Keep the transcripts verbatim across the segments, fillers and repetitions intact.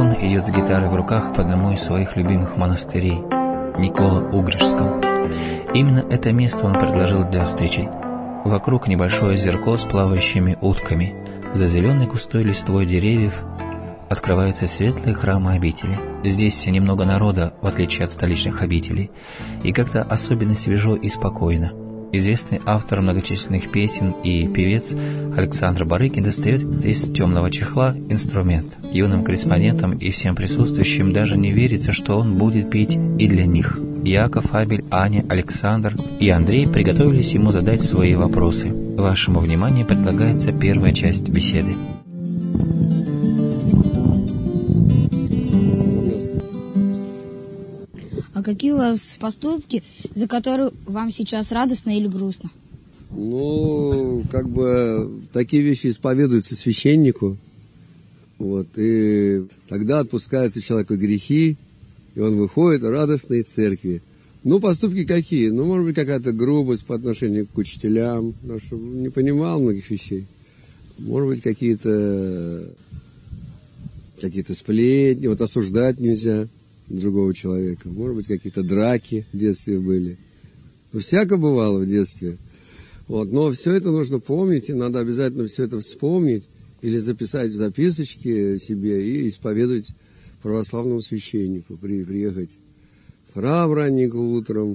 он идет с гитарой в руках по одному из своих любимых монастырей – Николо-Угришском. Именно это место он предложил для встречи. Вокруг небольшое озерко с плавающими утками. За зеленой густой листвой деревьев открываются светлые храмы обители. Здесь немного народа, в отличие от столичных обителей, и как-то особенно свежо и спокойно. Известный автор многочисленных песен и певец Александр Барыкин достает из темного чехла инструмент. Юным корреспондентам и всем присутствующим даже не верится, что он будет петь и для них. Яков, Абель, Аня, Александр и Андрей приготовились ему задать свои вопросы. Вашему вниманию предлагается первая часть беседы. А какие у вас поступки, за которые вам сейчас радостно или грустно? Ну, как бы такие вещи исповедуются священнику. Вот, и тогда отпускаются человеку грехи, и он выходит радостно из церкви. Ну, поступки какие? Ну, может быть, какая-то грубость по отношению к учителям, потому что не понимал многих вещей. Может быть, какие-то какие-то сплетни, вот осуждать нельзя другого человека. Может быть, какие-то драки в детстве были. Ну, всяко бывало в детстве. Вот. Но все это нужно помнить, и надо обязательно все это вспомнить или записать в записочке себе и исповедовать православному священнику, при, приехать в храм ранненько утром,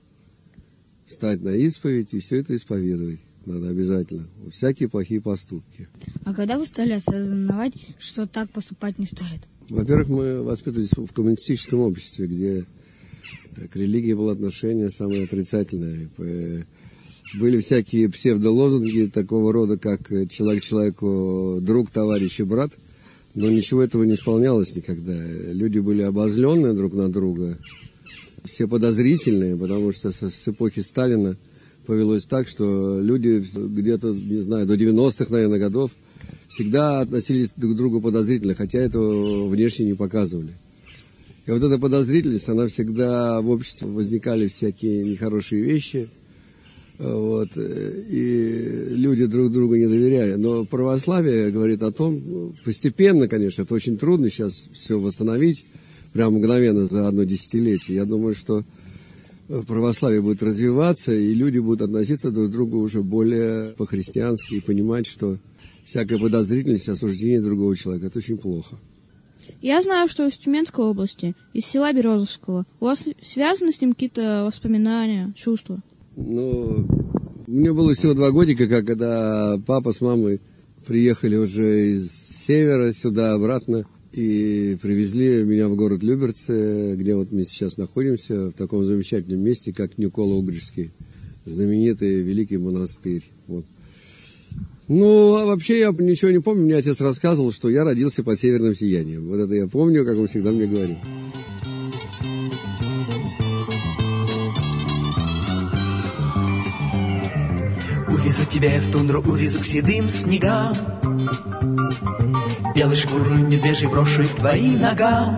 встать на исповедь и все это исповедовать. Надо обязательно. Всякие плохие поступки. А когда вы стали осознавать, что так поступать не стоит? Во-первых, мы воспитывались в коммунистическом обществе, где к религии было отношение самое отрицательное. Были всякие псевдолозунги такого рода, как «человек человеку друг, товарищ и брат», но ничего этого не исполнялось никогда. Люди были обозленные друг на друга, все подозрительные, потому что с эпохи Сталина повелось так, что люди где-то, не знаю, до девяностых, наверное, годов всегда относились друг к другу подозрительно, хотя этого внешне не показывали. И вот эта подозрительность, она всегда в обществе возникали всякие нехорошие вещи, вот, и люди друг другу не доверяли. Но православие говорит о том, постепенно, конечно, это очень трудно сейчас все восстановить, прямо мгновенно за одно десятилетие. Я думаю, что православие будет развиваться, и люди будут относиться друг к другу уже более по-христиански и понимать, что всякая подозрительность, осуждение другого человека – это очень плохо. Я знаю, что из Тюменской области, из села Березовского. У вас связаны с ним какие-то воспоминания, чувства? Ну, мне было всего два годика, когда папа с мамой приехали уже из севера сюда обратно и привезли меня в город Люберцы, где вот мы сейчас находимся, в таком замечательном месте, как Николо-Угришский, знаменитый великий монастырь. Вот. Ну, а вообще я ничего не помню. Мне отец рассказывал, что я родился под северным сиянием. Вот это я помню, как он всегда мне говорил. Увезу тебя я в тундру, увезу к седым снегам. Белой шкурой медвежий брошу их твоим ногам.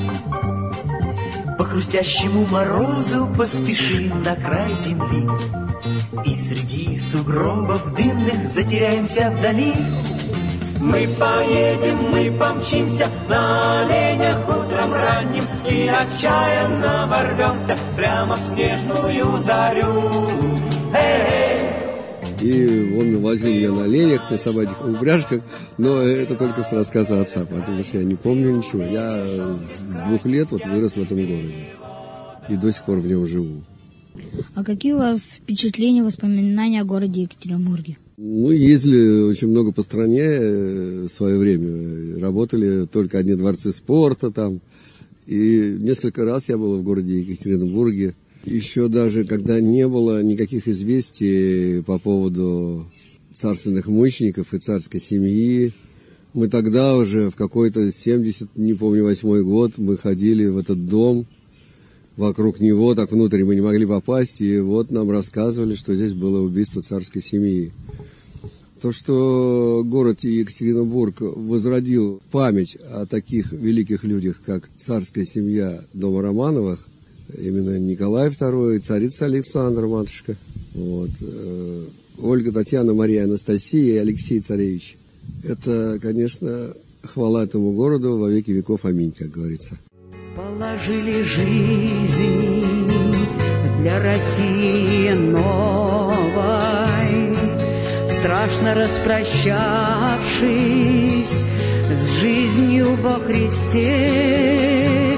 По хрустящему морозу поспешим на край земли, и среди сугробов дымных затеряемся вдали. Мы поедем, мы помчимся на оленях утром ранним, и отчаянно ворвемся прямо в снежную зарю. Эй! И он возил меня на оленях, на собачьих упряжках, но это только с рассказа отца, потому что я не помню ничего. Я с двух лет вот вырос в этом городе и до сих пор в нем живу. А какие у вас впечатления, воспоминания о городе Екатеринбурге? Мы ездили очень много по стране в свое время. Работали только одни дворцы спорта там. И несколько раз я был в городе Екатеринбурге. Еще даже когда не было никаких известий по поводу царственных мучеников и царской семьи, мы тогда уже в какой-то семьдесят, не помню, восьмой год, мы ходили в этот дом. Вокруг него, так внутрь мы не могли попасть, и вот нам рассказывали, что здесь было убийство царской семьи. То, что город Екатеринбург возродил память о таких великих людях, как царская семья дома Романовых, именно Николай второй, царица Александра, матушка, вот, э, Ольга, Татьяна, Мария, Анастасия и Алексей царевич. Это, конечно, хвала этому городу во веки веков. Аминь, как говорится. Положили жизнь для России новой, страшно распрощавшись с жизнью во Христе,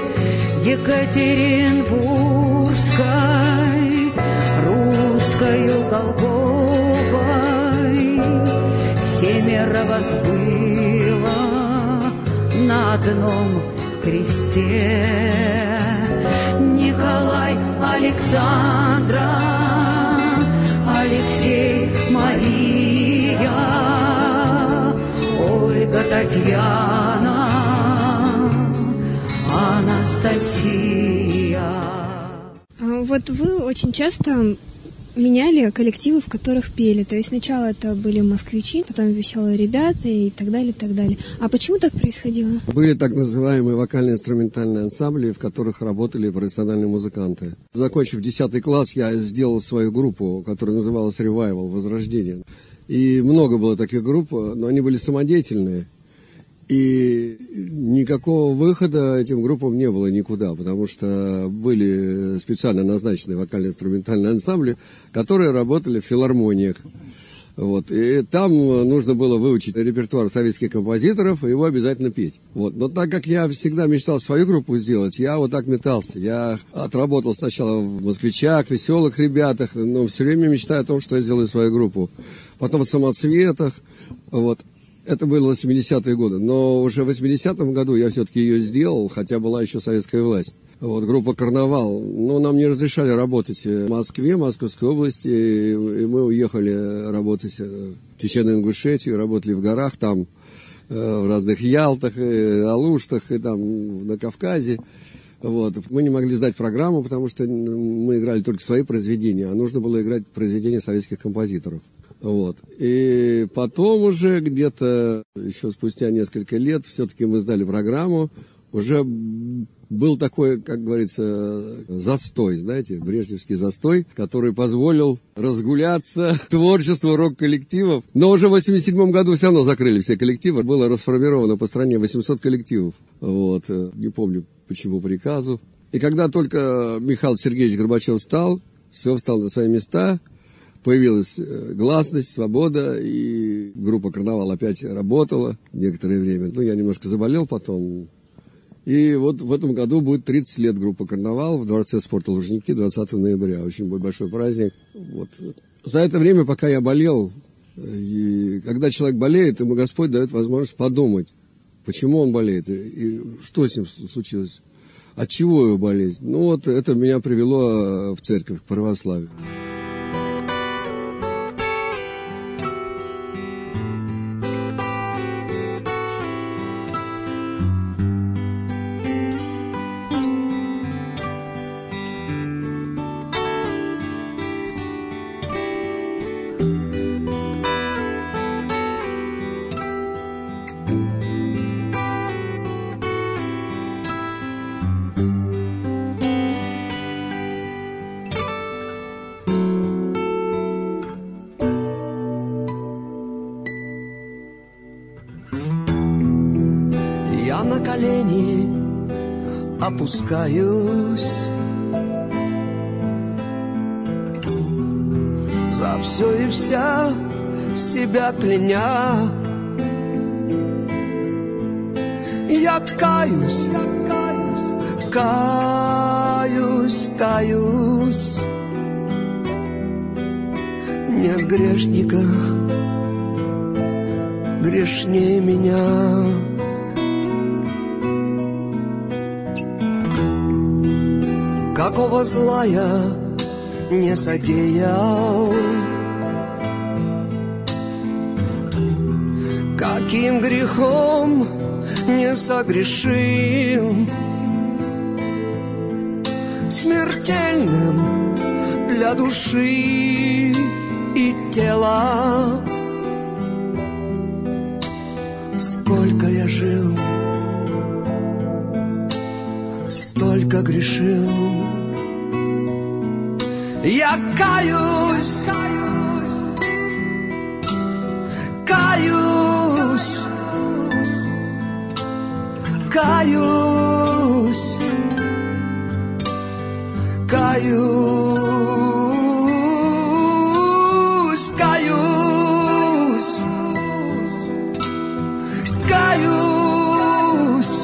Екатеринбургской, русскою Голгофой, семеро вас было на одном кресте. Николай, Александра, Алексей, Мария, Ольга, Татьяна, Анастасия. Вот вы очень часто меняли коллективы, в которых пели. То есть сначала это были москвичи, потом веселые ребята и так далее, и так далее. А почему так происходило? Были так называемые вокально-инструментальные ансамбли, в которых работали профессиональные музыканты. Закончив десятый класс, я сделал свою группу, которая называлась «Ревайвал», «Возрождение». И много было таких групп, но они были самодеятельные. И никакого выхода этим группам не было никуда, потому что были специально назначенные вокально-инструментальные ансамбли, которые работали в филармониях. Вот. И там нужно было выучить репертуар советских композиторов и его обязательно петь. Вот. Но так как я всегда мечтал свою группу сделать, я вот так метался. Я отработал сначала в «Москвичах», «Веселых ребятах», но все время мечтаю о том, что я сделаю свою группу. Потом в «Самоцветах». Вот. Это было семидесятые годы, но уже в восьмидесятом году я все-таки ее сделал, хотя была еще советская власть. Вот, группа «Карнавал». Но нам не разрешали работать в Москве, Московской области, и мы уехали работать в Чеченную Ингушетию, работали в горах там, в разных Ялтах, Алуштах, и там на Кавказе. Вот. Мы не могли сдать программу, потому что мы играли только свои произведения, а нужно было играть произведения советских композиторов. Вот. И потом уже где-то, еще спустя несколько лет, все-таки мы сдали программу. Уже был такой, как говорится, застой, знаете, брежневский застой, который позволил разгуляться творчеству рок-коллективов. Но уже в восемьдесят седьмом году все равно закрыли все коллективы. Было расформировано по стране восемьсот коллективов. Вот. Не помню, почему приказу. И когда только Михаил Сергеевич Горбачев встал, все встало на свои места. Появилась гласность, свобода, и группа «Карнавал» опять работала некоторое время. Ну, я немножко заболел потом. И вот в этом году будет тридцать лет группы «Карнавал» в Дворце спорта Лужники двадцатого ноября. Очень большой праздник. Вот. За это время, пока я болел, и когда человек болеет, ему Господь дает возможность подумать, почему он болеет, и что с ним случилось, от чего его болезнь. Ну, вот это меня привело в церковь, к православию. На колени опускаюсь, за все и вся себя кляня. Я каюсь, каюсь, каюсь. Нет грешника грешнее меня. Какого зла я не содеял, каким грехом не согрешил, смертельным для души и тела. Сколько я жил, столько грешил. Я каюсь, каюсь, каюсь, каюсь, каюсь, каюсь,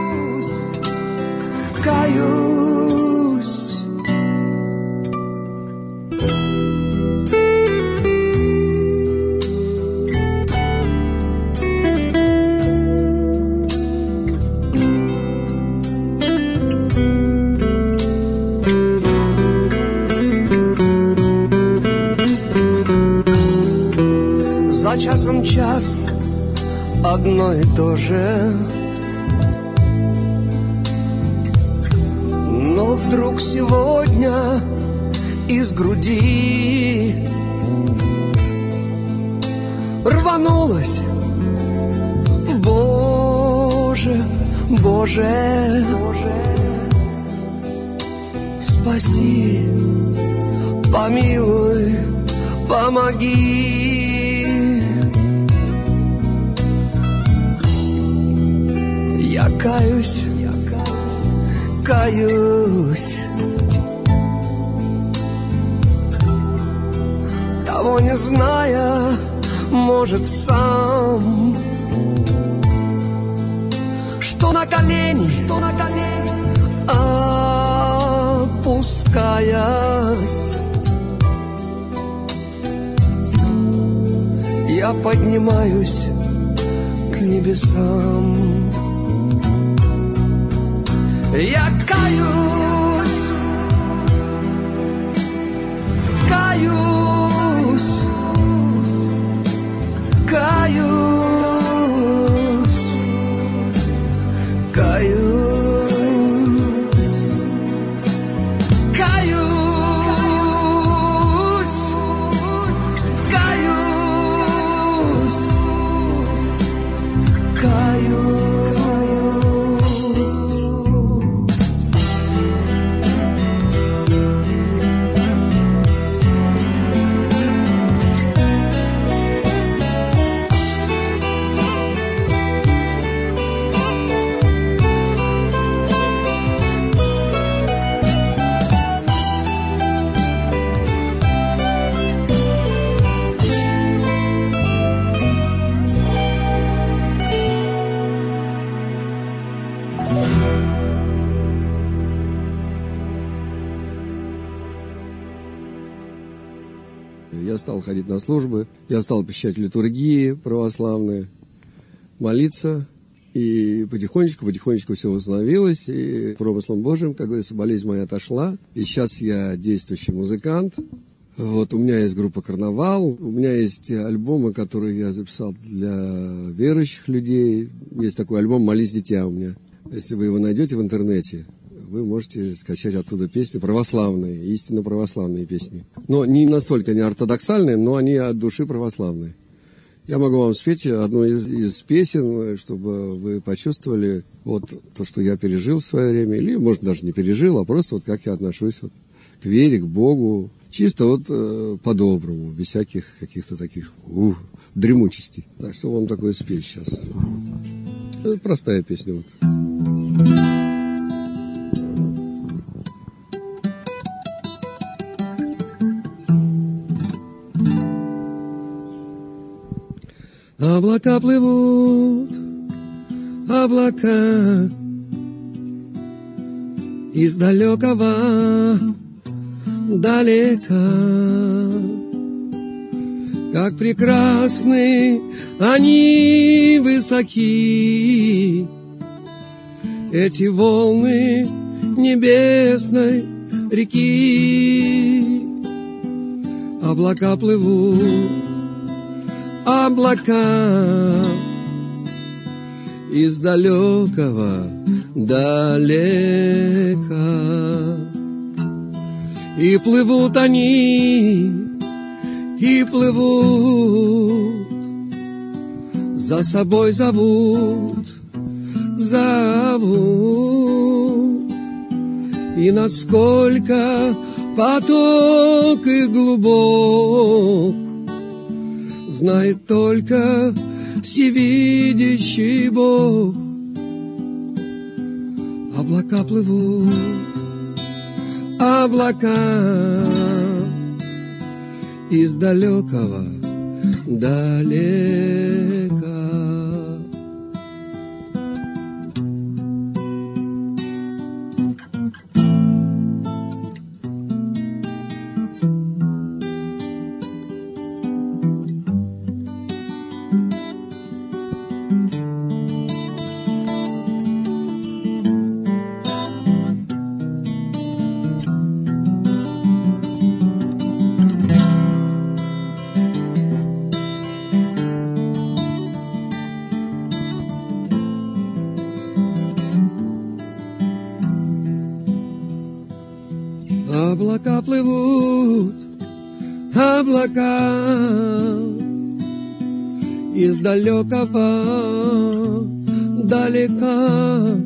каюсь. За часом час одно и то же, но вдруг сегодня из груди рванулась, Боже, Боже, спаси, помилуй, помоги. Я каюсь, каюсь, того не зная, может, сам, что на колени, что на колени, опускаясь, я поднимаюсь к небесам. Я каюсь, каюсь, каюсь, каюсь, каюсь, каюсь, каюсь. Я стал ходить на службы, я стал посещать литургии православные, молиться, и потихонечку-потихонечку все восстановилось, и промыслом Божьим, как говорится, болезнь моя отошла, и сейчас я действующий музыкант. Вот у меня есть группа «Карнавал», у меня есть альбомы, которые я записал для верующих людей. Есть такой альбом «Молись, дитя» у меня. Если вы его найдете в интернете, вы можете скачать оттуда песни православные, истинно православные песни. Но не настолько не ортодоксальные, но они от души православные. Я могу вам спеть одну из, из песен, чтобы вы почувствовали вот то, что я пережил в свое время, или, может, даже не пережил, а просто вот как я отношусь вот к вере, к Богу, чисто вот э, по-доброму, без всяких каких-то таких ух, дремучестей. Так, что вам такое спеть сейчас? Это простая песня вот. Облака плывут, облака из далекого далека. Как прекрасны они высоки, эти волны небесной реки. Облака плывут, облака из далекого далека. И плывут они, и плывут, за собой зовут, зовут. И насколько поток их глубок, знает только всевидящий Бог. Облака плывут, облака из далекого далека. Облака плывут, облака из далекого далека.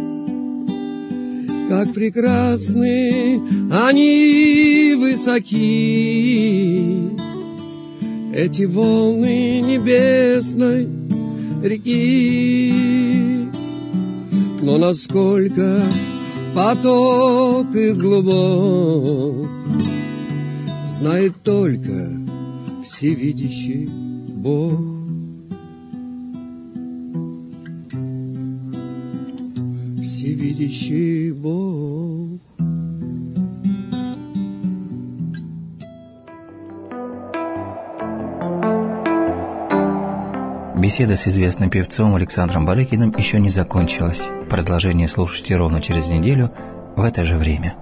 Как прекрасны они высоки, эти волны небесной реки. Но насколько поток их глубок, знает только всевидящий Бог. Всевидящий Бог. Беседа с известным певцом Александром Барыкиным еще не закончилась. Продолжение слушайте ровно через неделю в это же время.